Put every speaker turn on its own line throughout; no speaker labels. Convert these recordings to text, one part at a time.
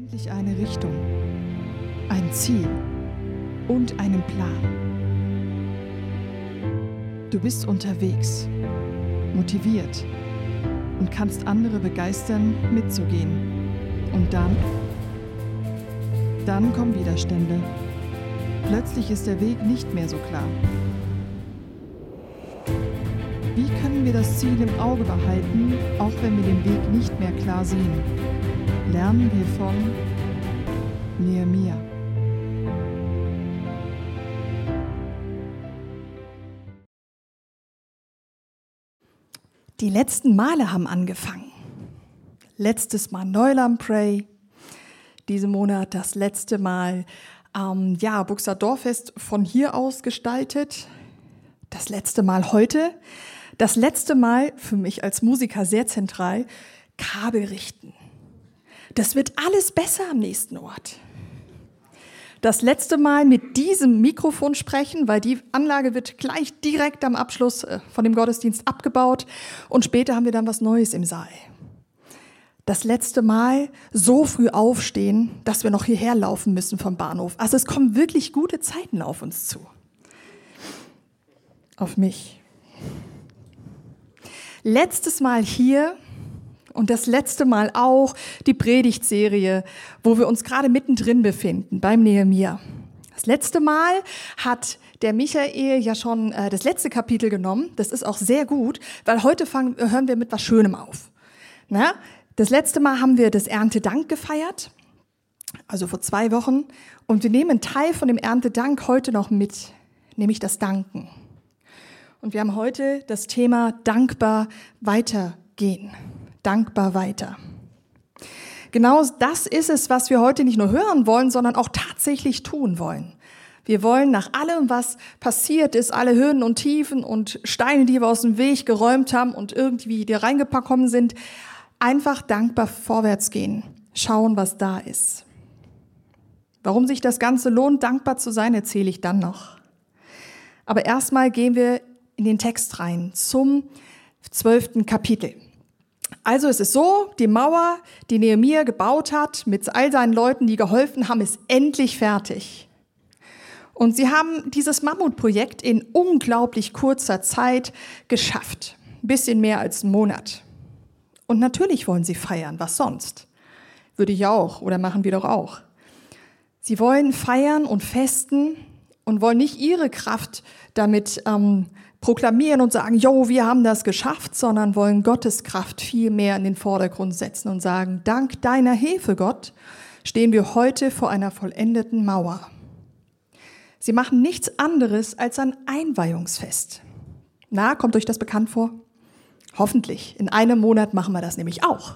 endlich eine Richtung, ein Ziel und einen Plan. Du bist unterwegs, motiviert und kannst andere begeistern, mitzugehen. Und dann kommen Widerstände. Plötzlich ist der Weg nicht mehr so klar. Wie können wir das Ziel im Auge behalten, auch wenn wir den Weg nicht mehr klar sehen? Lernen wir von Nehemia.
Die letzten Male haben angefangen. Letztes Mal Neuland Pray, diesen Monat das letzte Mal Buxer Dorffest von hier aus gestaltet. Das letzte Mal heute. Das letzte Mal, für mich als Musiker sehr zentral, Kabel richten. Das wird alles besser am nächsten Ort. Das letzte Mal mit diesem Mikrofon sprechen, weil die Anlage wird gleich direkt am Abschluss von dem Gottesdienst abgebaut und später haben wir dann was Neues im Saal. Das letzte Mal so früh aufstehen, dass wir noch hierher laufen müssen vom Bahnhof. Also es kommen wirklich gute Zeiten auf uns zu. Auf mich. Letztes Mal hier und das letzte Mal auch die Predigtserie, wo wir uns gerade mittendrin befinden, beim Nehemia. Das letzte Mal hat der Michael ja schon das letzte Kapitel genommen. Das ist auch sehr gut, weil heute hören wir mit was Schönem auf. Na? Das letzte Mal haben wir das Erntedank gefeiert, also vor 2 Wochen. Und wir nehmen einen Teil von dem Erntedank heute noch mit, nämlich das Danken. Und wir haben heute das Thema dankbar weitergehen. Dankbar weiter. Genau das ist es, was wir heute nicht nur hören wollen, sondern auch tatsächlich tun wollen. Wir wollen nach allem, was passiert ist, alle Höhen und Tiefen und Steine, die wir aus dem Weg geräumt haben und irgendwie da reingekommen sind, einfach dankbar vorwärts gehen. Schauen, was da ist. Warum sich das Ganze lohnt, dankbar zu sein, erzähle ich dann noch. Aber erstmal gehen wir in den Text rein, zum 12. Kapitel. Also es ist so, die Mauer, die Nehemia gebaut hat, mit all seinen Leuten, die geholfen haben, ist endlich fertig. Und sie haben dieses Mammutprojekt in unglaublich kurzer Zeit geschafft. Ein bisschen mehr als einen Monat. Und natürlich wollen sie feiern, was sonst? Würde ich auch, oder machen wir doch auch. Sie wollen feiern und festen und wollen nicht ihre Kraft damit proklamieren und sagen, jo, wir haben das geschafft, sondern wollen Gottes Kraft viel mehr in den Vordergrund setzen und sagen, dank deiner Hilfe, Gott, stehen wir heute vor einer vollendeten Mauer. Sie machen nichts anderes als ein Einweihungsfest. Na, kommt euch das bekannt vor? Hoffentlich. In einem Monat machen wir das nämlich auch.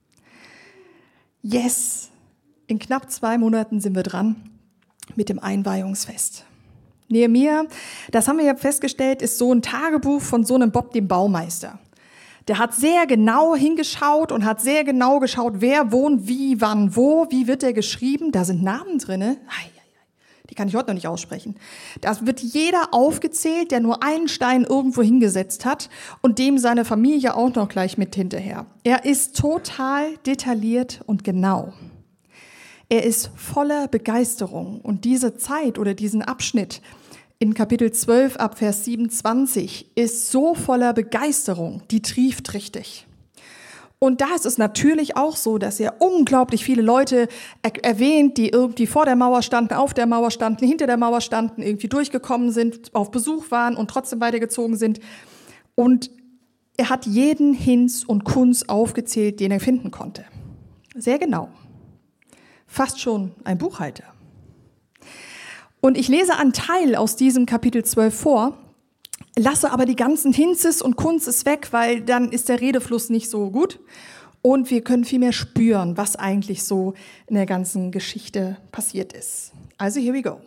Yes! In knapp 2 Monaten sind wir dran mit dem Einweihungsfest. Nehemia, das haben wir ja festgestellt, ist so ein Tagebuch von so einem Bob, dem Baumeister. Der hat sehr genau hingeschaut und hat sehr genau geschaut, wer wohnt, wie, wann, wo, wie wird der geschrieben. Da sind Namen drin. Die kann ich heute noch nicht aussprechen. Da wird jeder aufgezählt, der nur einen Stein irgendwo hingesetzt hat und dem seine Familie auch noch gleich mit hinterher. Er ist total detailliert und genau. Er ist voller Begeisterung und diese Zeit oder diesen Abschnitt in Kapitel 12 ab Vers 27 ist so voller Begeisterung, die trieft richtig. Und da ist es natürlich auch so, dass er unglaublich viele Leute erwähnt, die irgendwie vor der Mauer standen, auf der Mauer standen, hinter der Mauer standen, irgendwie durchgekommen sind, auf Besuch waren und trotzdem weitergezogen sind. Und er hat jeden Hinz und Kunz aufgezählt, den er finden konnte. Sehr genau. Fast schon ein Buchhalter. Und ich lese einen Teil aus diesem Kapitel 12 vor, lasse aber die ganzen Hinzes und Kunzes weg, weil dann ist der Redefluss nicht so gut. Und wir können viel mehr spüren, was eigentlich so in der ganzen Geschichte passiert ist. Also here we go.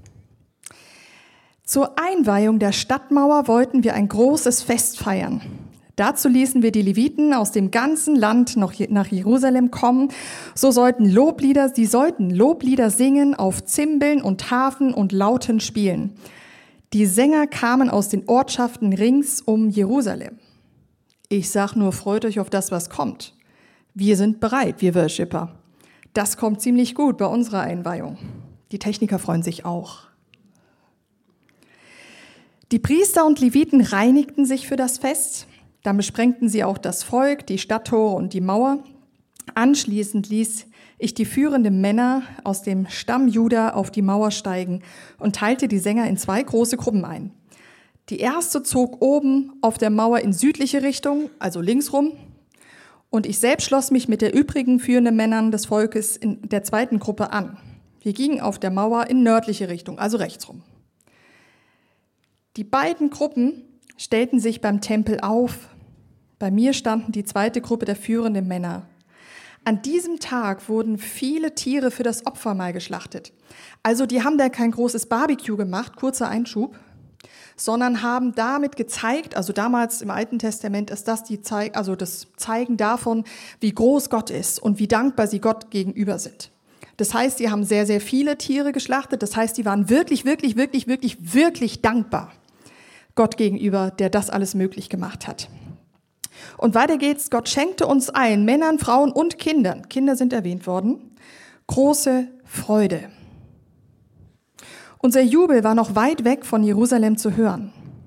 Zur Einweihung der Stadtmauer wollten wir ein großes Fest feiern. Dazu ließen wir die Leviten aus dem ganzen Land noch nach Jerusalem kommen. Sie sollten Loblieder singen auf Zimbeln und Harfen und lauten Spielen. Die Sänger kamen aus den Ortschaften rings um Jerusalem. Ich sag nur, freut euch auf das, was kommt. Wir sind bereit, wir Worshipper. Das kommt ziemlich gut bei unserer Einweihung. Die Techniker freuen sich auch. Die Priester und Leviten reinigten sich für das Fest. Dann besprengten sie auch das Volk, die Stadttore und die Mauer. Anschließend ließ ich die führenden Männer aus dem Stamm Juda auf die Mauer steigen und teilte die Sänger in 2 große Gruppen ein. Die erste zog oben auf der Mauer in südliche Richtung, also links rum. Und ich selbst schloss mich mit der übrigen führenden Männern des Volkes in der zweiten Gruppe an. Wir gingen auf der Mauer in nördliche Richtung, also rechts rum. Die beiden Gruppen stellten sich beim Tempel auf. Bei mir standen die zweite Gruppe der führenden Männer. An diesem Tag wurden viele Tiere für das Opfermahl geschlachtet. Also die haben da kein großes Barbecue gemacht, kurzer Einschub, sondern haben damit gezeigt, also damals im Alten Testament ist das das Zeigen davon, wie groß Gott ist und wie dankbar sie Gott gegenüber sind. Das heißt, sie haben sehr, sehr viele Tiere geschlachtet. Das heißt, die waren wirklich, wirklich, wirklich, wirklich, wirklich dankbar Gott gegenüber, der das alles möglich gemacht hat. Und weiter geht's. Gott schenkte uns allen, Männern, Frauen und Kindern, Kinder sind erwähnt worden, große Freude. Unser Jubel war noch weit weg von Jerusalem zu hören.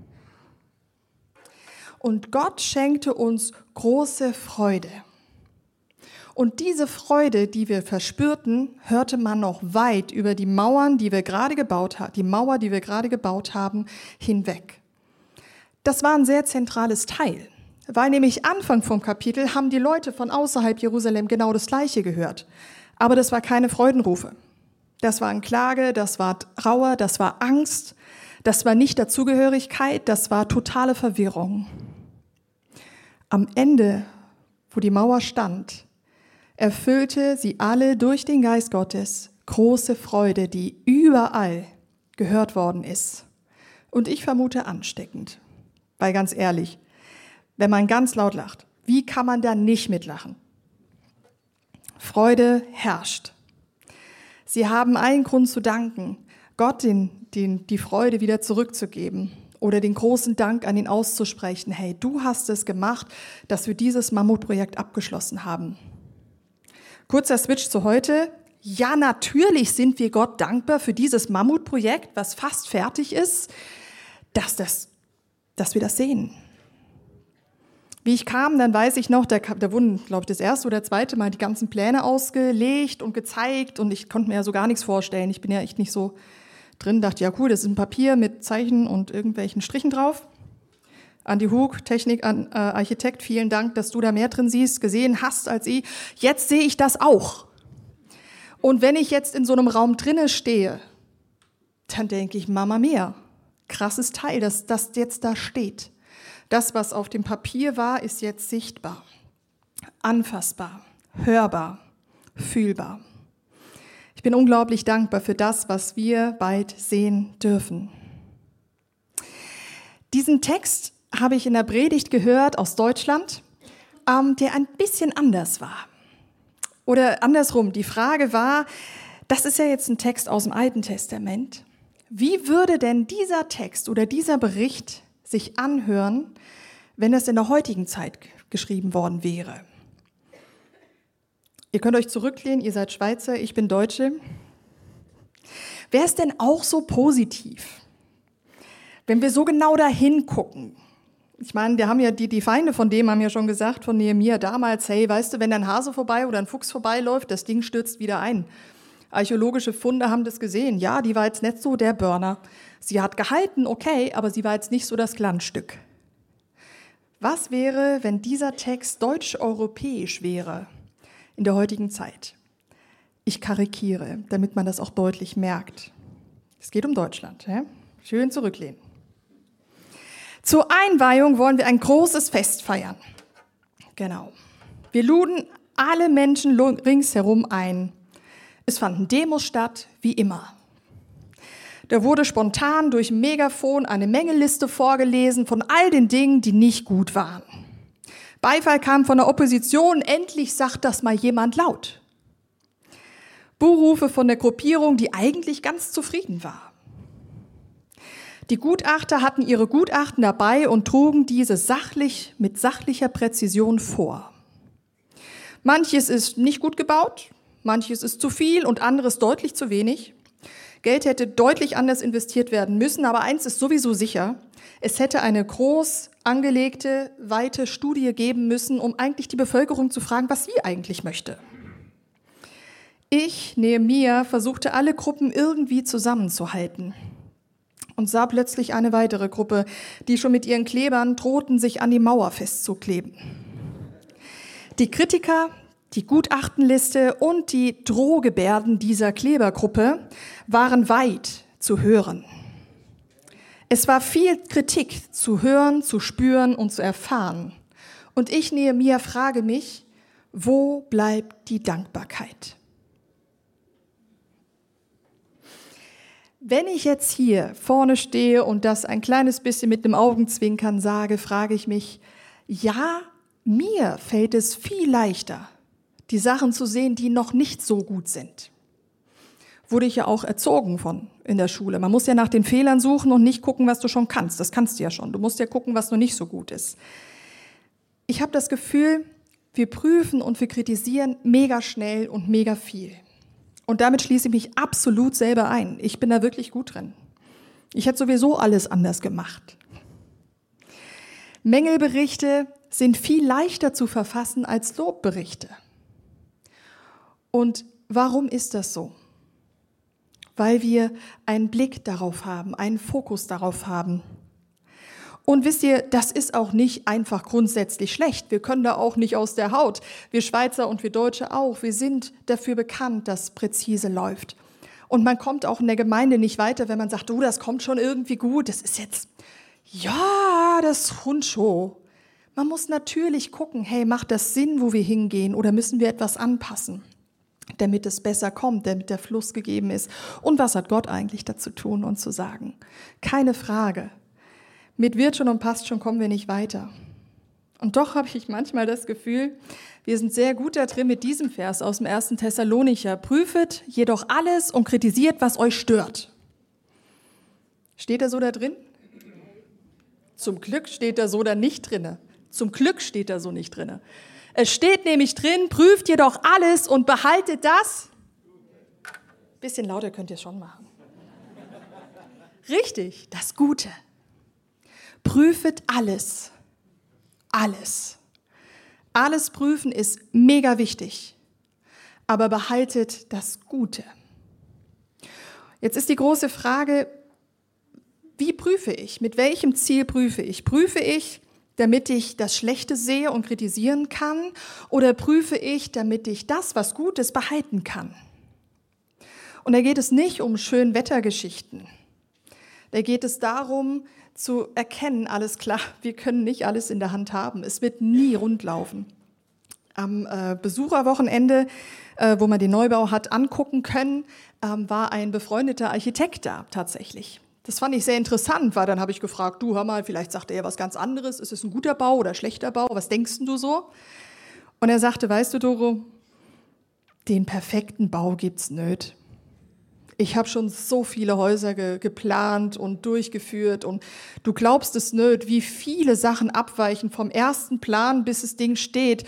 Und Gott schenkte uns große Freude. Und diese Freude, die wir verspürten, hörte man noch weit über die Mauern, die Mauer, die wir gerade gebaut haben, hinweg. Das war ein sehr zentrales Teil, weil nämlich Anfang vom Kapitel haben die Leute von außerhalb Jerusalem genau das Gleiche gehört. Aber das war keine Freudenrufe. Das war eine Klage, das war Trauer, das war Angst, das war nicht Dazugehörigkeit, das war totale Verwirrung. Am Ende, wo die Mauer stand, erfüllte sie alle durch den Geist Gottes große Freude, die überall gehört worden ist. Und ich vermute ansteckend. Weil ganz ehrlich, wenn man ganz laut lacht, wie kann man da nicht mitlachen? Freude herrscht. Sie haben allen Grund zu danken, Gott die Freude wieder zurückzugeben oder den großen Dank an ihn auszusprechen. Hey, du hast es gemacht, dass wir dieses Mammutprojekt abgeschlossen haben. Kurzer Switch zu heute. Ja, natürlich sind wir Gott dankbar für dieses Mammutprojekt, was fast fertig ist, dass wir das sehen. Wie ich kam, dann weiß ich noch, da wurden, glaube ich, das erste oder zweite Mal die ganzen Pläne ausgelegt und gezeigt und ich konnte mir ja so gar nichts vorstellen. Ich bin ja echt nicht so drin, dachte, ja cool, das ist ein Papier mit Zeichen und irgendwelchen Strichen drauf. Andi Hug, Architekt, vielen Dank, dass du da mehr drin siehst, gesehen hast als ich. Jetzt sehe ich das auch. Und wenn ich jetzt in so einem Raum drinne stehe, dann denke ich, Mama mia, krasses Teil, dass das jetzt da steht. Das, was auf dem Papier war, ist jetzt sichtbar, anfassbar, hörbar, fühlbar. Ich bin unglaublich dankbar für das, was wir bald sehen dürfen. Diesen Text habe ich in der Predigt gehört aus Deutschland, der ein bisschen anders war. Oder andersrum, die Frage war, das ist ja jetzt ein Text aus dem Alten Testament. Wie würde denn dieser Text oder dieser Bericht sich anhören, wenn es in der heutigen Zeit geschrieben worden wäre? Ihr könnt euch zurücklehnen, ihr seid Schweizer, ich bin Deutsche. Wäre es denn auch so positiv, wenn wir so genau dahin gucken? Ich meine, wir haben ja die Feinde von dem haben ja schon gesagt, von Nehemia damals, hey, weißt du, wenn ein Hase vorbei oder ein Fuchs vorbeiläuft, das Ding stürzt wieder ein. Archäologische Funde haben das gesehen. Ja, die war jetzt nicht so der Burner. Sie hat gehalten, okay, aber sie war jetzt nicht so das Glanzstück. Was wäre, wenn dieser Text deutsch-europäisch wäre in der heutigen Zeit? Ich karikiere, damit man das auch deutlich merkt. Es geht um Deutschland. Ja? Schön zurücklehnen. Zur Einweihung wollen wir ein großes Fest feiern. Genau. Wir luden alle Menschen ringsherum ein. Es fanden Demos statt, wie immer. Da wurde spontan durch Megafon eine Mengeliste vorgelesen von all den Dingen, die nicht gut waren. Beifall kam von der Opposition, endlich sagt das mal jemand laut. Buhrufe von der Gruppierung, die eigentlich ganz zufrieden war. Die Gutachter hatten ihre Gutachten dabei und trugen diese mit sachlicher Präzision vor. Manches ist nicht gut gebaut, manches ist zu viel und anderes deutlich zu wenig. Geld hätte deutlich anders investiert werden müssen, aber eins ist sowieso sicher: Es hätte eine groß angelegte, weite Studie geben müssen, um eigentlich die Bevölkerung zu fragen, was sie eigentlich möchte. Ich, Nehemia, versuchte alle Gruppen irgendwie zusammenzuhalten und sah plötzlich eine weitere Gruppe, die schon mit ihren Klebern drohten, sich an die Mauer festzukleben. Die Kritiker, die Gutachtenliste und die Drohgebärden dieser Klebergruppe waren weit zu hören. Es war viel Kritik zu hören, zu spüren und zu erfahren. Und ich, Nehemia, frage mich, wo bleibt die Dankbarkeit? Wenn ich jetzt hier vorne stehe und das ein kleines bisschen mit einem Augenzwinkern sage, frage ich mich, ja, mir fällt es viel leichter, die Sachen zu sehen, die noch nicht so gut sind. Wurde ich ja auch erzogen von in der Schule. Man muss ja nach den Fehlern suchen und nicht gucken, was du schon kannst. Das kannst du ja schon. Du musst ja gucken, was noch nicht so gut ist. Ich habe das Gefühl, wir prüfen und wir kritisieren mega schnell und mega viel. Und damit schließe ich mich absolut selber ein. Ich bin da wirklich gut drin. Ich hätte sowieso alles anders gemacht. Mängelberichte sind viel leichter zu verfassen als Lobberichte. Und warum ist das so? Weil wir einen Blick darauf haben, einen Fokus darauf haben. Und wisst ihr, das ist auch nicht einfach grundsätzlich schlecht. Wir können da auch nicht aus der Haut. Wir Schweizer und wir Deutsche auch. Wir sind dafür bekannt, dass präzise läuft. Und man kommt auch in der Gemeinde nicht weiter, wenn man sagt, du, das kommt schon irgendwie gut. Das ist jetzt, ja, das rund schon. Man muss natürlich gucken, hey, macht das Sinn, wo wir hingehen, oder müssen wir etwas anpassen, damit es besser kommt, damit der Fluss gegeben ist? Und was hat Gott eigentlich dazu tun und zu sagen? Keine Frage. Mit wird schon und passt schon kommen wir nicht weiter. Und doch habe ich manchmal das Gefühl, wir sind sehr gut da drin mit diesem Vers aus dem 1. Thessalonicher. Prüfet jedoch alles und kritisiert, was euch stört. Steht da so da drin? Zum Glück steht da so da nicht drin. Zum Glück steht da so nicht drin. Es steht nämlich drin, prüft jedoch alles und behaltet das. Bisschen lauter könnt ihr es schon machen. Richtig, das Gute. Prüfet alles. Alles. Alles prüfen ist mega wichtig. Aber behaltet das Gute. Jetzt ist die große Frage, wie prüfe ich? Mit welchem Ziel prüfe ich? Prüfe ich, damit ich das Schlechte sehe und kritisieren kann? Oder prüfe ich, damit ich das, was gut ist, behalten kann? Und da geht es nicht um Schönwettergeschichten. Da geht es darum, zu erkennen, alles klar, wir können nicht alles in der Hand haben. Es wird nie rund laufen. Am Besucherwochenende, wo man den Neubau hat angucken können, war ein befreundeter Architekt da tatsächlich. Das fand ich sehr interessant, weil dann habe ich gefragt, du, hör mal, vielleicht sagt er was ganz anderes. Ist es ein guter Bau oder schlechter Bau? Was denkst du so? Und er sagte, weißt du, Doro, den perfekten Bau gibt's nicht. Ich habe schon so viele Häuser geplant und durchgeführt und du glaubst es nicht, wie viele Sachen abweichen vom ersten Plan, bis das Ding steht.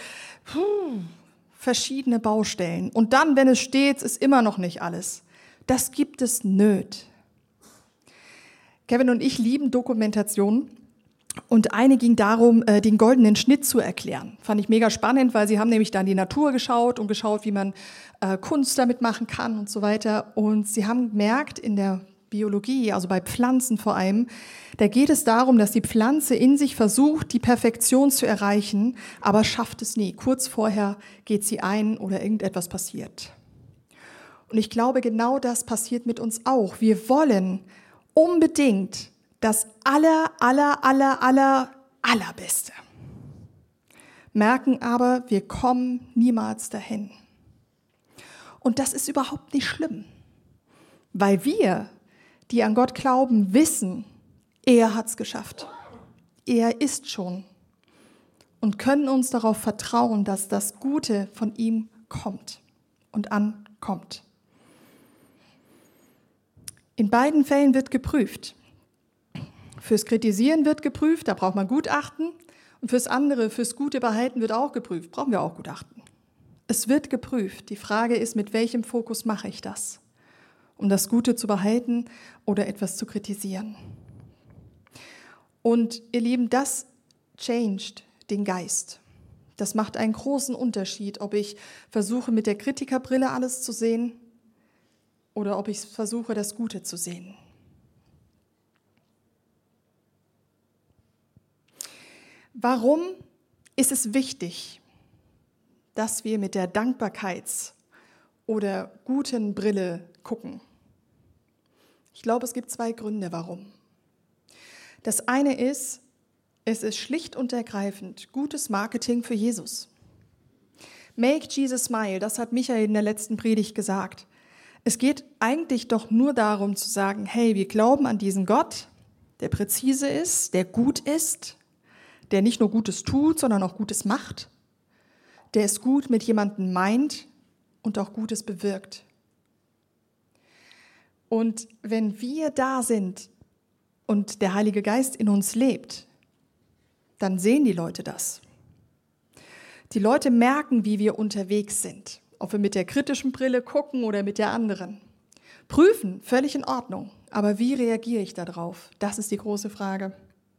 Verschiedene Baustellen. Und dann, wenn es steht, ist immer noch nicht alles. Das gibt es nicht. Kevin und ich lieben Dokumentationen. Und eine ging darum, den goldenen Schnitt zu erklären. Fand ich mega spannend, weil sie haben nämlich dann die Natur geschaut und geschaut, wie man Kunst damit machen kann und so weiter. Und sie haben gemerkt, in der Biologie, also bei Pflanzen vor allem, da geht es darum, dass die Pflanze in sich versucht, die Perfektion zu erreichen, aber schafft es nie. Kurz vorher geht sie ein oder irgendetwas passiert. Und ich glaube, genau das passiert mit uns auch. Wir wollen unbedingt das allerbeste. Merken aber, wir kommen niemals dahin. Und das ist überhaupt nicht schlimm, weil wir, die an Gott glauben, wissen, er hat's geschafft. Er ist schon und können uns darauf vertrauen, dass das Gute von ihm kommt und ankommt. In beiden Fällen wird geprüft. Fürs Kritisieren wird geprüft, da braucht man Gutachten. Und fürs andere, fürs Gute behalten wird auch geprüft, brauchen wir auch Gutachten. Es wird geprüft. Die Frage ist, mit welchem Fokus mache ich das? Um das Gute zu behalten oder etwas zu kritisieren. Und ihr Lieben, das changed den Geist. Das macht einen großen Unterschied, ob ich versuche, mit der Kritikerbrille alles zu sehen oder ob ich versuche, das Gute zu sehen. Warum ist es wichtig, dass wir mit der Dankbarkeits- oder guten Brille gucken? Ich glaube, es gibt 2 Gründe, warum. Das eine ist, es ist schlicht und ergreifend gutes Marketing für Jesus. Make Jesus smile, das hat Michael in der letzten Predigt gesagt. Es geht eigentlich doch nur darum zu sagen, hey, wir glauben an diesen Gott, der präzise ist, der gut ist, der nicht nur Gutes tut, sondern auch Gutes macht, der es gut mit jemandem meint und auch Gutes bewirkt. Und wenn wir da sind und der Heilige Geist in uns lebt, dann sehen die Leute das. Die Leute merken, wie wir unterwegs sind, ob wir mit der kritischen Brille gucken oder mit der anderen. Prüfen, völlig in Ordnung, aber wie reagiere ich darauf? Das ist die große Frage.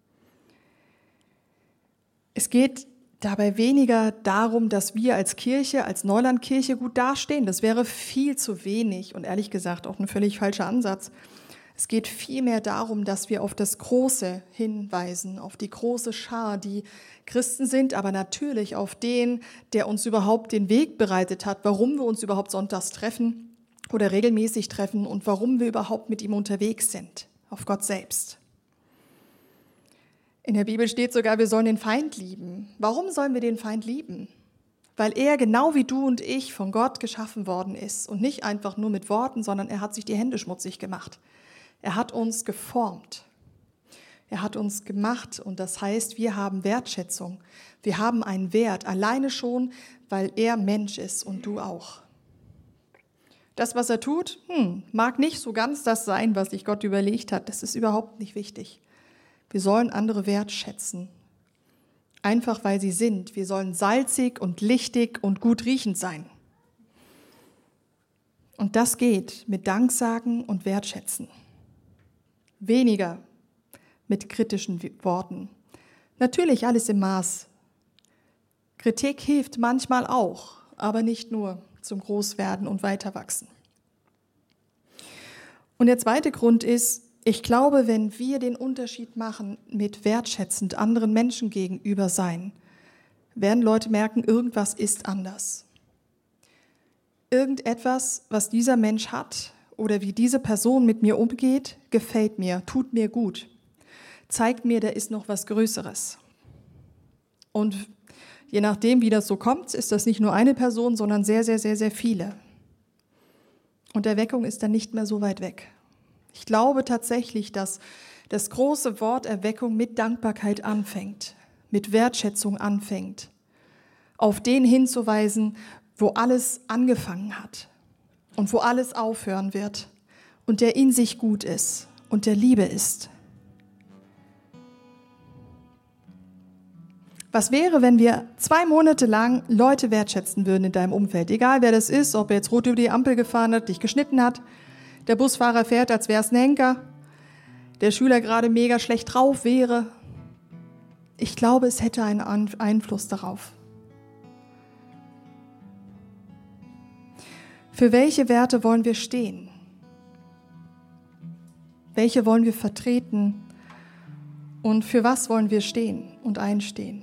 Es geht dabei weniger darum, dass wir als Kirche, als Neulandkirche gut dastehen. Das wäre viel zu wenig und ehrlich gesagt auch ein völlig falscher Ansatz. Es geht vielmehr darum, dass wir auf das Große hinweisen, auf die große Schar, die Christen sind, aber natürlich auf den, der uns überhaupt den Weg bereitet hat, warum wir uns überhaupt sonntags treffen oder regelmäßig treffen und warum wir überhaupt mit ihm unterwegs sind, auf Gott selbst. In der Bibel steht sogar, wir sollen den Feind lieben. Warum sollen wir den Feind lieben? Weil er genau wie du und ich von Gott geschaffen worden ist und nicht einfach nur mit Worten, sondern er hat sich die Hände schmutzig gemacht. Er hat uns geformt. Er hat uns gemacht und das heißt, wir haben Wertschätzung. Wir haben einen Wert, alleine schon, weil er Mensch ist und du auch. Das, was er tut, mag nicht so ganz das sein, was sich Gott überlegt hat. Das ist überhaupt nicht wichtig. Wir sollen andere wertschätzen. Einfach weil sie sind. Wir sollen salzig und lichtig und gut riechend sein. Und das geht mit Danksagen und Wertschätzen. Weniger mit kritischen Worten. Natürlich alles im Maß. Kritik hilft manchmal auch, aber nicht nur zum Großwerden und Weiterwachsen. Und der zweite Grund ist, ich glaube, wenn wir den Unterschied machen mit wertschätzend anderen Menschen gegenüber sein, werden Leute merken, irgendwas ist anders. Irgendetwas, was dieser Mensch hat oder wie diese Person mit mir umgeht, gefällt mir, tut mir gut, zeigt mir, da ist noch was Größeres. Und je nachdem, wie das so kommt, ist das nicht nur eine Person, sondern sehr, sehr, sehr, sehr viele. Und Erweckung ist dann nicht mehr so weit weg. Ich glaube tatsächlich, dass das große Wort Erweckung mit Dankbarkeit anfängt, mit Wertschätzung anfängt, auf den hinzuweisen, wo alles angefangen hat und wo alles aufhören wird und der in sich gut ist und der Liebe ist. Was wäre, wenn wir 2 Monate lang Leute wertschätzen würden in deinem Umfeld? Egal wer das ist, ob er jetzt rot über die Ampel gefahren hat, dich geschnitten hat, der Busfahrer fährt, als wäre es ein Henker, der Schüler gerade mega schlecht drauf wäre. Ich glaube, es hätte einen Einfluss darauf. Für welche Werte wollen wir stehen? Welche wollen wir vertreten? Und für was wollen wir stehen und einstehen?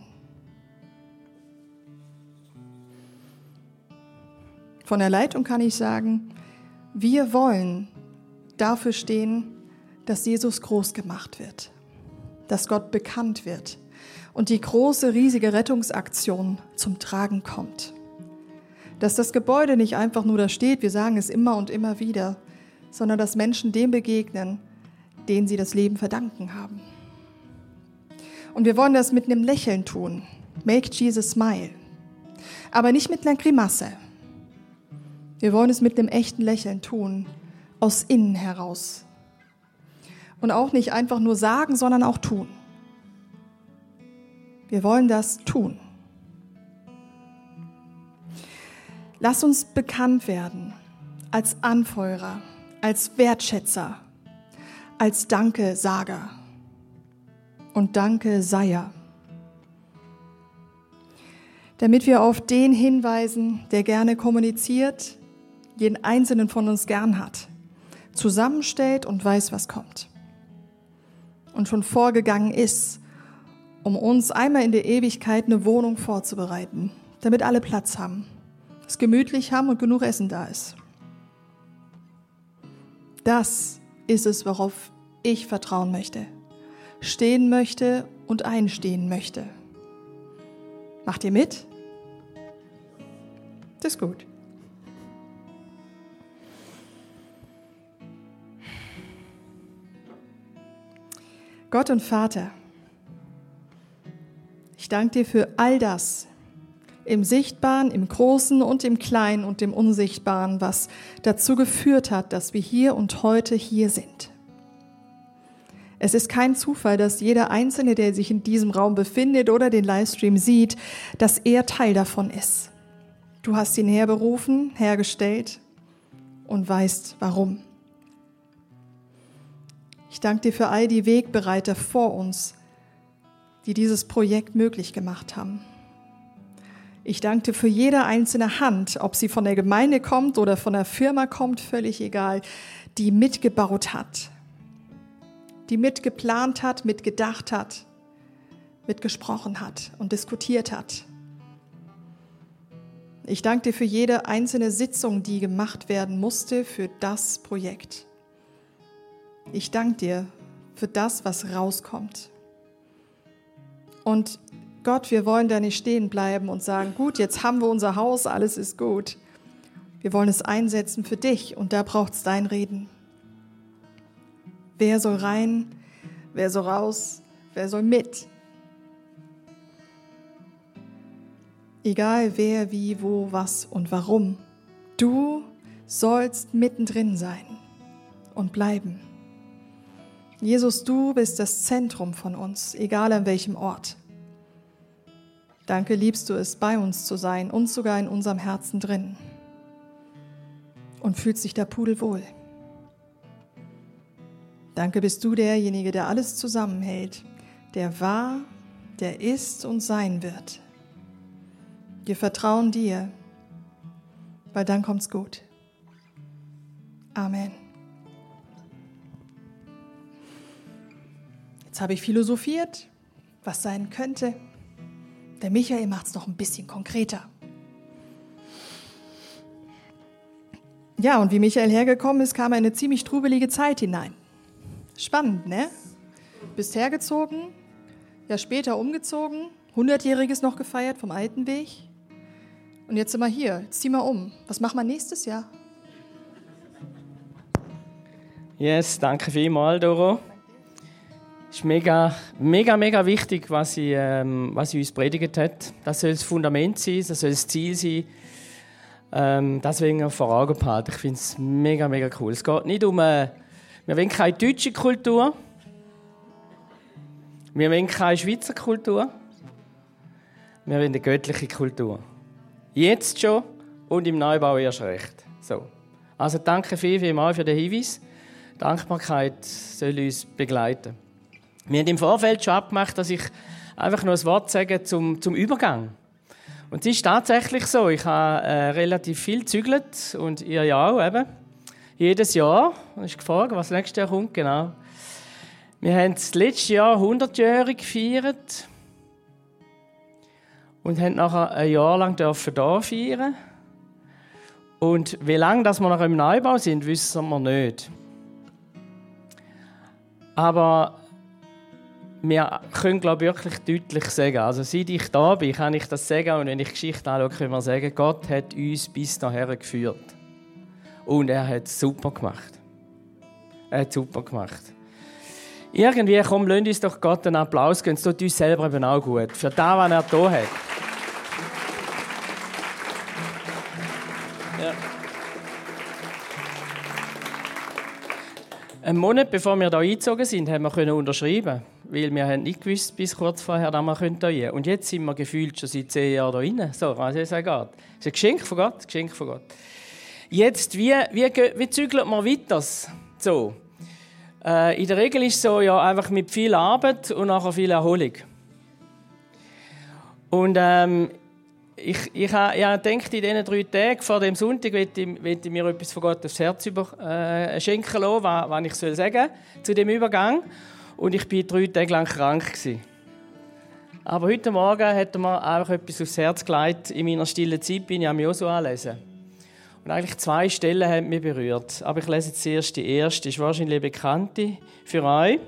Von der Leitung kann ich sagen, wir wollen dafür stehen, dass Jesus groß gemacht wird, dass Gott bekannt wird und die große, riesige Rettungsaktion zum Tragen kommt. Dass das Gebäude nicht einfach nur da steht, wir sagen es immer und immer wieder, sondern dass Menschen dem begegnen, denen sie das Leben verdanken haben. Und wir wollen das mit einem Lächeln tun. Make Jesus smile. Aber nicht mit einer Grimasse. Wir wollen es mit einem echten Lächeln tun, aus innen heraus. Und auch nicht einfach nur sagen, sondern auch tun. Wir wollen das tun. Lass uns bekannt werden als Anfeuerer, als Wertschätzer, als Danke-Sager und Danke-Seier. Damit wir auf den hinweisen, der gerne kommuniziert, jeden Einzelnen von uns gern hat, zusammenstellt und weiß, was kommt. Und schon vorgegangen ist, um uns einmal in der Ewigkeit eine Wohnung vorzubereiten, damit alle Platz haben, es gemütlich haben und genug Essen da ist. Das ist es, worauf ich vertrauen möchte, stehen möchte und einstehen möchte. Macht ihr mit? Das ist gut. Gott und Vater, ich danke dir für all das, im Sichtbaren, im Großen und im Kleinen und im Unsichtbaren, was dazu geführt hat, dass wir hier und heute hier sind. Es ist kein Zufall, dass jeder Einzelne, der sich in diesem Raum befindet oder den Livestream sieht, dass er Teil davon ist. Du hast ihn herberufen, hergestellt und weißt, warum. Ich danke dir für all die Wegbereiter vor uns, die dieses Projekt möglich gemacht haben. Ich danke dir für jede einzelne Hand, ob sie von der Gemeinde kommt oder von der Firma kommt, völlig egal, die mitgebaut hat, die mitgeplant hat, mitgedacht hat, mitgesprochen hat und diskutiert hat. Ich danke dir für jede einzelne Sitzung, die gemacht werden musste für das Projekt. Ich danke dir für das, was rauskommt. Und Gott, wir wollen da nicht stehen bleiben und sagen, gut, jetzt haben wir unser Haus, alles ist gut. Wir wollen es einsetzen für dich und da braucht es dein Reden. Wer soll rein, wer soll raus, wer soll mit? Egal wer, wie, wo, was und warum. Du sollst mittendrin sein und bleiben. Jesus, du bist das Zentrum von uns, egal an welchem Ort. Danke, liebst du es, bei uns zu sein und sogar in unserem Herzen drin. Und fühlst dich da pudelwohl. Danke, bist du derjenige, der alles zusammenhält, der war, der ist und sein wird. Wir vertrauen dir, weil dann kommt's gut. Amen. Jetzt habe ich philosophiert, was sein könnte. Der Michael macht es noch ein bisschen konkreter. Ja, und wie Michael hergekommen ist, kam er in eine ziemlich trubelige Zeit hinein. Spannend, ne? Bist hergezogen, ja später umgezogen, 100-Jähriges noch gefeiert vom alten Weg. Und jetzt sind wir hier, jetzt ziehen wir um. Was machen wir nächstes Jahr?
Yes, danke vielmals, Doro. Es ist mega wichtig, was sie uns predigt hat. Das soll das Fundament sein, das soll das Ziel sein. Deswegen vor Augen behalten. Ich finde es mega cool. Es geht nicht um... wir wollen keine deutsche Kultur. Wir wollen keine Schweizer Kultur. Wir wollen eine göttliche Kultur. Jetzt schon und im Neubau erst recht. So. Also danke vielmals für den Hinweis. Dankbarkeit soll uns begleiten. Wir haben im Vorfeld schon abgemacht, dass ich einfach noch ein Wort sage zum Übergang. Und es ist tatsächlich so, ich habe relativ viel gezügelt und ihr ja auch eben. Jedes Jahr. Und ist gefragt, was nächstes Jahr kommt, genau. Wir haben das letzte Jahr 100-jährig gefeiert und haben nachher ein Jahr lang hier feiern. Und wie lange wir noch im Neubau sind, wissen wir nicht. Aber wir können, glaube ich, wirklich deutlich sagen, also seit ich da bin, kann ich das sagen, und wenn ich die Geschichte anschaue, können wir sagen, Gott hat uns bis dahin geführt. Und er hat es super gemacht. Irgendwie, komm, lasst uns doch Gott einen Applaus geben, es tut uns selber eben auch gut, für das, was er da hat. Ja. Einen Monat bevor wir hier eingezogen sind, haben wir unterschreiben. weil wir haben nicht gewusst, bis kurz vorher, dass wir hier rein können. Und jetzt sind wir gefühlt schon seit 10 Jahren hier rein. So, also es geht. Das ist ein Geschenk von Gott, ein Geschenk von Gott. Jetzt, wie zügelt man weiter? So. In der Regel ist es so, ja, einfach mit viel Arbeit und nachher viel Erholung. Und ich habe gedacht, in diesen 3 Tagen vor dem Sonntag will ich mir etwas von Gott aufs Herz schenken lassen, was ich sagen soll zu dem Übergang. Und ich war 3 Tage lang krank. Aber heute Morgen hat er mir einfach etwas aufs Herz gelegt. In meiner stillen Zeit bin ich am Josua lesen. Und eigentlich 2 Stellen haben mich berührt. Aber ich lese jetzt zuerst die erste. Das ist wahrscheinlich eine bekannte für euch.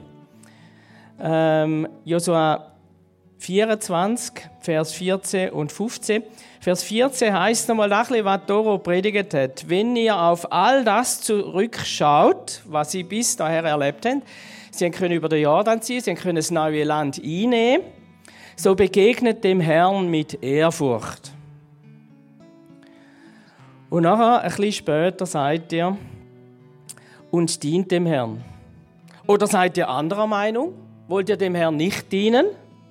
Josua 24, Vers 14 und 15. Vers 14 heisst nochmal das, was Doro predigt hat. Wenn ihr auf all das zurückschaut, was sie bis dahin erlebt haben, sie können über den Jordan ziehen, sie können das neue Land einnehmen, so begegnet dem Herrn mit Ehrfurcht. Und nachher, ein bisschen später, sagt ihr, und dient dem Herrn. Oder seid ihr anderer Meinung? Wollt ihr dem Herrn nicht dienen?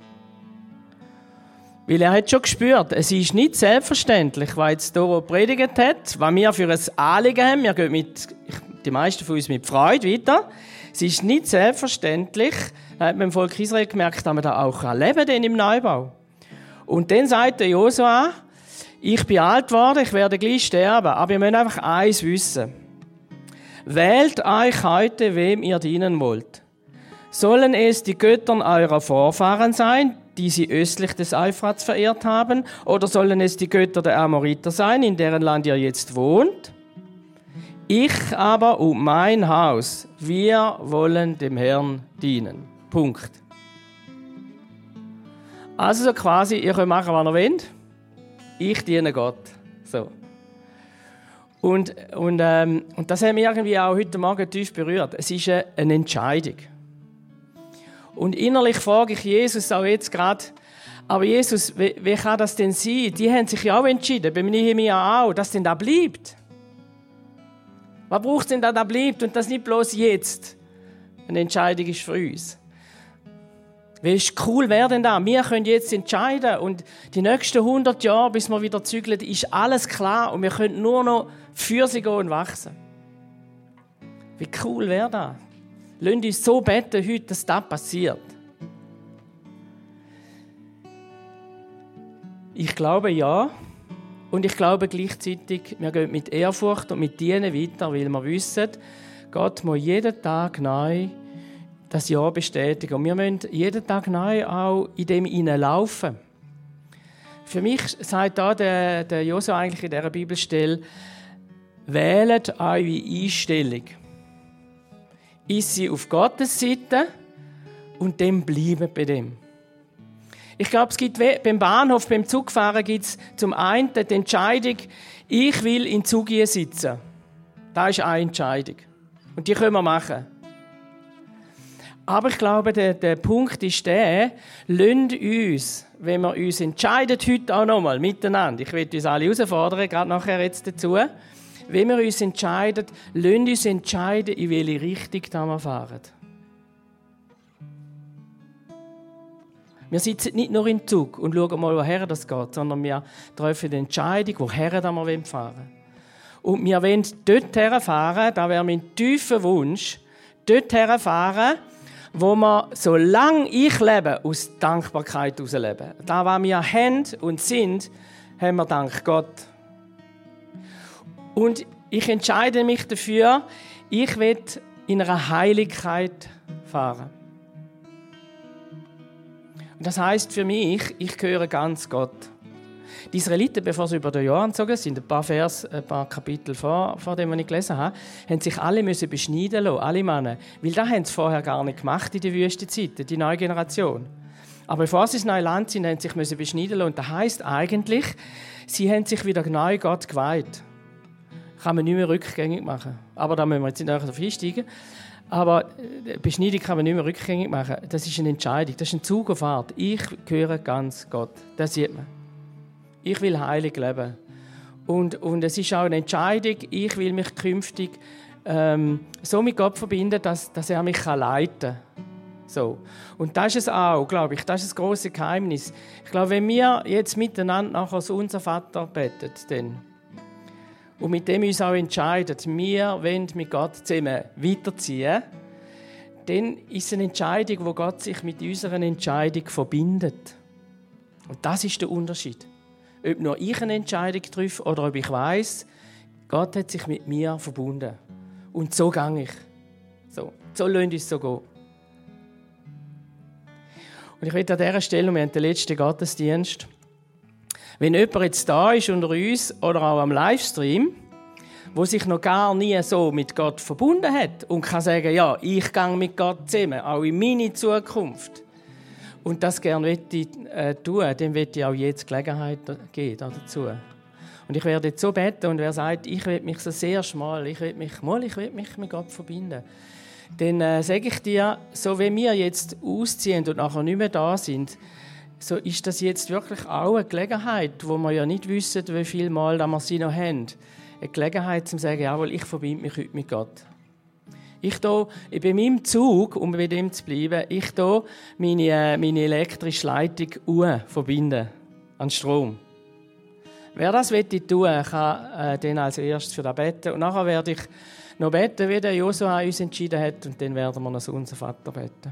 Weil er hat schon gespürt, es ist nicht selbstverständlich, was jetzt Doro predigt hat, was wir für ein Anliegen haben. Wir gehen die meisten von uns mit Freude weiter. Es ist nicht selbstverständlich, hat man im Volk Israel gemerkt, dass man da auch leben kann im Neubau. Und dann sagt der Josua, ich bin alt geworden, ich werde gleich sterben, aber ihr müsst einfach eins wissen. Wählt euch heute, wem ihr dienen wollt. Sollen es die Götter eurer Vorfahren sein, die sie östlich des Euphrats verehrt haben, oder sollen es die Götter der Amoriter sein, in deren Land ihr jetzt wohnt? Ich aber und mein Haus, wir wollen dem Herrn dienen. Punkt. Also so quasi, ihr könnt machen, was ihr wollt. Ich diene Gott. So. Und das hat mich irgendwie auch heute Morgen tief berührt. Es ist eine Entscheidung. Und innerlich frage ich Jesus auch jetzt gerade, aber Jesus, wie kann das denn sein? Die haben sich ja auch entschieden, bei mir auch, dass denn da bleibt. Was braucht es denn, dass da bleibt und das nicht bloß jetzt eine Entscheidung ist für uns? Wie cool wäre denn da? Wir können jetzt entscheiden und die nächsten 100 Jahre, bis wir wieder zügeln, ist alles klar und wir können nur noch für sie gehen und wachsen. Wie cool wäre das? Lasst uns so beten heute, dass das passiert. Ich glaube ja. Und ich glaube gleichzeitig, wir gehen mit Ehrfurcht und mit Dienen weiter, weil wir wissen, Gott muss jeden Tag neu das Ja bestätigen. Und wir müssen jeden Tag neu auch in dem hineinlaufen. Für mich sagt da der Josua eigentlich in dieser Bibelstelle, wählt eure Einstellung. Ist sie auf Gottes Seite und dann bleibt bei dem. Ich glaube, es gibt beim Bahnhof, beim Zugfahren gibt es zum einen die Entscheidung, ich will in den Zug sitzen. Das ist eine Entscheidung. Und die können wir machen. Aber ich glaube, der Punkt ist der, lasst uns, wenn wir uns entscheiden, heute auch nochmal miteinander, ich will uns alle herausfordern, gerade nachher jetzt dazu, wenn wir uns entscheiden, lasst uns entscheiden, in welche Richtung wir fahren. Wir sitzen nicht nur im Zug und schauen mal, woher das geht, sondern wir treffen die Entscheidung, woher wir fahren wollen. Und wir wollen dorthin fahren, das wäre mein tiefer Wunsch, dorthin fahren, wo wir, solange ich lebe, aus Dankbarkeit heraus leben. Das, was wir haben und sind, haben wir dank Gott. Und ich entscheide mich dafür, ich will in einer Heiligkeit fahren. Und das heisst für mich, ich gehöre ganz Gott. Die Israeliten, bevor sie über den Jordan gezogen sind, ein paar Kapitel vor dem, was ich gelesen habe, haben sich alle müssen beschneiden lassen, alle Männer. Weil das haben sie vorher gar nicht gemacht in der Wüstenzeit, die neue Generation. Aber bevor sie ins neue Land sind, haben sie sich beschneiden lassen. Und das heisst eigentlich, sie haben sich wieder neu Gott geweiht. Kann man nicht mehr rückgängig machen. Aber da müssen wir jetzt nicht darauf einsteigen. Aber Beschneidung kann man nicht mehr rückgängig machen. Das ist eine Entscheidung, das ist eine Zug auf Fahrt. Ich gehöre ganz Gott. Das sieht man. Ich will heilig leben. Und es ist auch eine Entscheidung, ich will mich künftig so mit Gott verbinden, dass er mich leiten kann. So. Und das ist es auch, glaube ich, das ist das grosse Geheimnis. Ich glaube, wenn wir jetzt miteinander nachher so unser Vater beten, dann, und mit dem uns auch entscheiden, wir wollen mit Gott zusammen weiterziehen, dann ist es eine Entscheidung, wo Gott sich mit unserer Entscheidung verbindet. Und das ist der Unterschied. Ob nur ich eine Entscheidung treffe oder ob ich weiss, Gott hat sich mit mir verbunden. Und so gehe ich. So lasst uns so gehen. Und ich will an dieser Stelle, wir haben den letzten Gottesdienst, wenn jemand jetzt da ist unter uns oder auch am Livestream, wo sich noch gar nie so mit Gott verbunden hat und kann sagen, ja, ich gehe mit Gott zusammen, auch in meine Zukunft. Und das gerne tun, dem möchte ich auch jetzt Gelegenheit geben dazu. Und ich werde jetzt so beten, und wer sagt, ich will mich so sehr schmal, ich will mich mit Gott verbinden, dann sage ich dir, so wie wir jetzt ausziehen und nachher nicht mehr da sind, so ist das jetzt wirklich auch eine Gelegenheit, wo wir ja nicht wissen, wie viel Mal wir sie noch haben. Eine Gelegenheit, zu sagen, jawohl, ich verbinde mich heute mit Gott. Ich bei meinem Zug, um bei dem zu bleiben, ich meine elektrische Leitung verbinden an Strom. Wer das tun will, kann dann als erstes für das beten. Und nachher werde ich noch beten, wie der Josua uns entschieden hat. Und dann werden wir noch so unser Vater beten.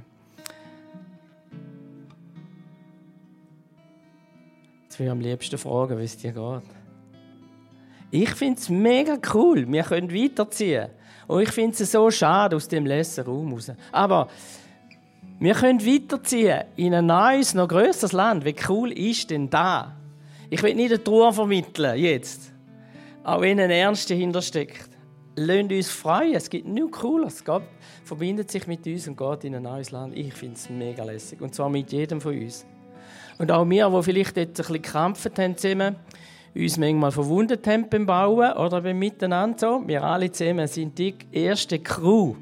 Jetzt will ich am liebsten fragen, wie es dir geht. Ich finde es mega cool. Wir können weiterziehen. Und ich finde es so schade aus dem leeren Raum raus. Aber wir können weiterziehen in ein neues, noch grösseres Land. Wie cool ist denn das? Ich will nicht eine Trauer vermitteln, jetzt. Auch wenn ein Ernst dahinter steckt. Lasst uns freuen. Es gibt nichts Cooles. Gott verbindet sich mit uns und geht in ein neues Land. Ich finde es mega lässig. Und zwar mit jedem von uns. Und auch wir, die vielleicht jetzt ein bisschen gekämpft haben zusammen, uns manchmal verwundet haben beim Bauen oder beim Miteinander. So. Wir alle zusammen sind die erste Crew.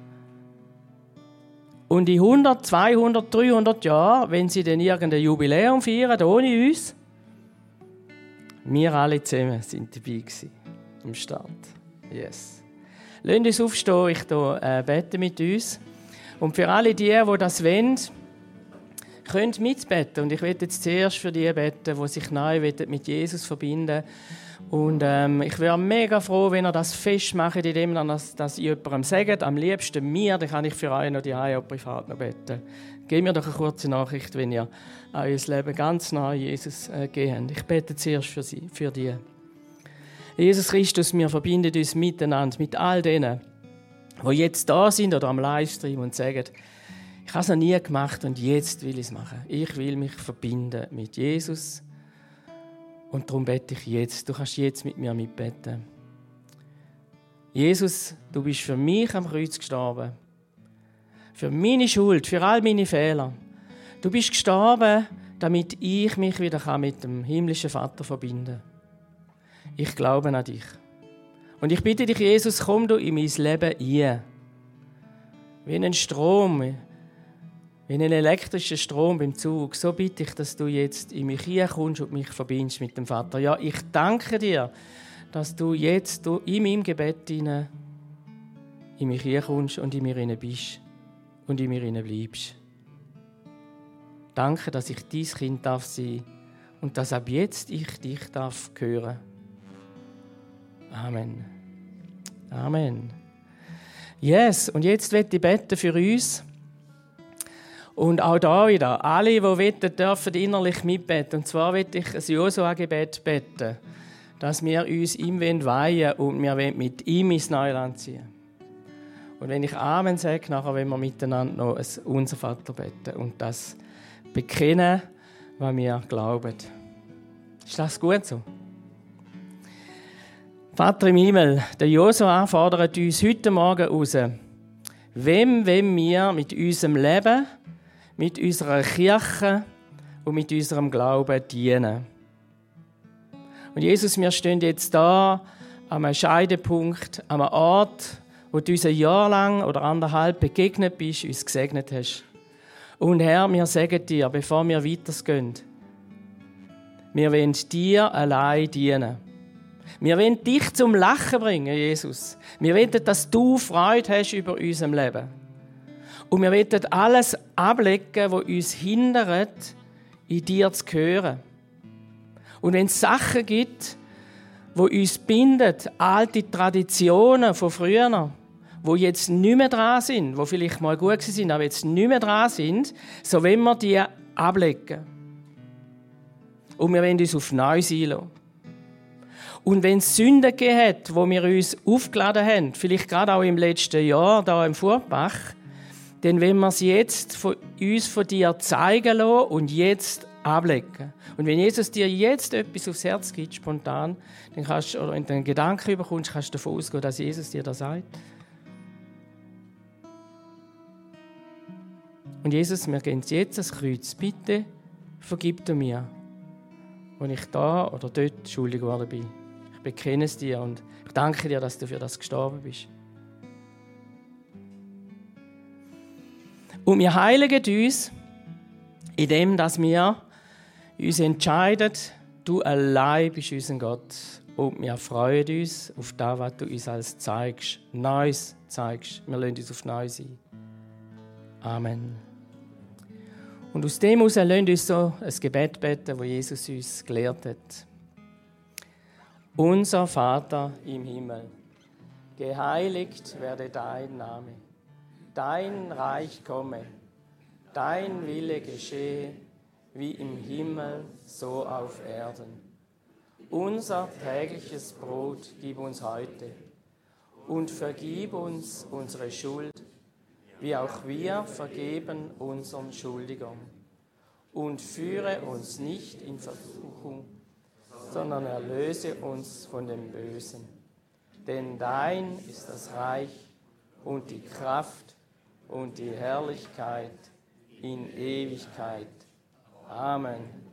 Und in 100, 200, 300 Jahren, wenn sie dann irgendein Jubiläum feiern, ohne uns, wir alle zusammen sind dabei gewesen, im Start. Yes. Lasst uns aufstehen, ich bete mit uns. Und für alle die das wollen, können mitbeten. Und ich werde jetzt zuerst für die beten, die sich neu mit Jesus verbinden wollen. Und ich wäre mega froh, wenn ihr das festmacht, indem ihr das jemandem sagt. Am liebsten mir, dann kann ich für euch noch die auch privat noch beten. Gebt mir doch eine kurze Nachricht, wenn ihr euer Leben ganz nah Jesus gegeben habt. Ich bete zuerst für die. Jesus Christus, wir verbinden uns miteinander, mit all denen, die jetzt da sind oder am Livestream und sagen, ich habe es noch nie gemacht und jetzt will ich es machen. Ich will mich verbinden mit Jesus und darum bete ich jetzt. Du kannst jetzt mit mir mitbeten. Jesus, du bist für mich am Kreuz gestorben. Für meine Schuld, für all meine Fehler. Du bist gestorben, damit ich mich wieder mit dem himmlischen Vater verbinden kann. Ich glaube an dich. Und ich bitte dich, Jesus, komm du in mein Leben ein. Wie ein Strom, wie einen elektrischen Strom beim Zug. So bitte ich, dass du jetzt in mich hineinkommst und mich verbindest mit dem Vater. Ja, ich danke dir, dass du jetzt in meinem Gebet in mich hineinkommst und in mir hinein bist und in mir hinein bleibst. Danke, dass ich dein Kind darf sein und dass ab jetzt ich dich darf hören. Amen. Amen. Yes, und jetzt möchte ich beten für uns. Und auch da wieder, alle, die wollen, dürfen innerlich mitbeten. Und zwar möchte ich ein Josua-Gebet beten, dass wir uns ihm weihen und wir wollen mit ihm ins Neuland ziehen. Und wenn ich Amen sage, nachher wollen wir miteinander noch unser Vater beten und das bekennen, was wir glauben. Ist das gut so? Vater im Himmel, der Josua fordert uns heute Morgen raus. Wem wollen wir mit unserem Leben, mit unserer Kirche und mit unserem Glauben dienen? Und Jesus, wir stehen jetzt da an einem Scheidepunkt, an einem Ort, wo du uns ein Jahr lang oder anderthalb begegnet bist, uns gesegnet hast. Und Herr, wir sagen dir, bevor wir weitergehen, wir wollen dir allein dienen. Wir wollen dich zum Lachen bringen, Jesus. Wir wollen, dass du Freude hast über unserem Leben. Und wir wollen alles ablegen, was uns hindert, in dir zu hören. Und wenn es Sachen gibt, die uns binden, alte Traditionen von früher, die jetzt nicht mehr dran sind, die vielleicht mal gut waren, aber jetzt nicht mehr dran sind, so wollen wir die ablegen. Und wir wollen uns auf Neues einlassen. Und wenn es Sünden gegeben hat, die wir uns aufgeladen haben, vielleicht gerade auch im letzten Jahr, da im Furbach, dann wollen wir sie jetzt von dir zeigen lassen und jetzt ablegen. Und wenn Jesus dir jetzt etwas aufs Herz gibt, spontan, dann kannst du, oder wenn du einen Gedanken bekommst, kannst du davon ausgehen, dass Jesus dir das sagt. Und Jesus, wir gehen jetzt ans Kreuz. Bitte vergib du mir, wenn ich da oder dort schuldig geworden bin. Ich bekenne es dir und ich danke dir, dass du für das gestorben bist. Und wir heiligen uns, indem dass wir uns entscheiden, du allein bist unser Gott. Und wir freuen uns auf das, was du uns als zeigst, Neues zeigst. Wir lassen uns auf Neues ein. Amen. Und aus dem heraus lassen wir uns so ein Gebet beten, das Jesus uns gelehrt hat. Unser Vater im Himmel, geheiligt werde dein Name. Dein Reich komme, dein Wille geschehe, wie im Himmel, so auf Erden. Unser tägliches Brot gib uns heute und vergib uns unsere Schuld, wie auch wir vergeben unseren Schuldigern. Und führe uns nicht in Versuchung, sondern erlöse uns von dem Bösen. Denn dein ist das Reich und die Kraft und die Herrlichkeit in Ewigkeit. Amen.